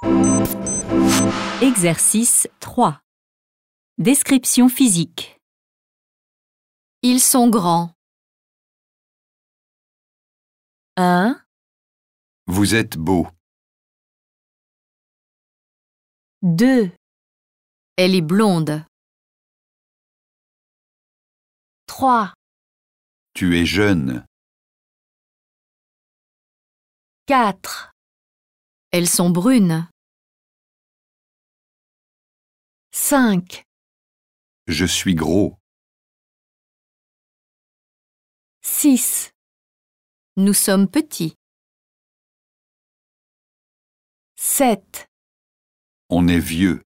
Exercice 3. Description physique. Ils sont grands. 1, Vous êtes beau. 2, Elle est blonde. 3, Tu es jeune. 4, Elles sont brunes. 5, Je suis gros. 6, Nous sommes petits. 7. On est vieux.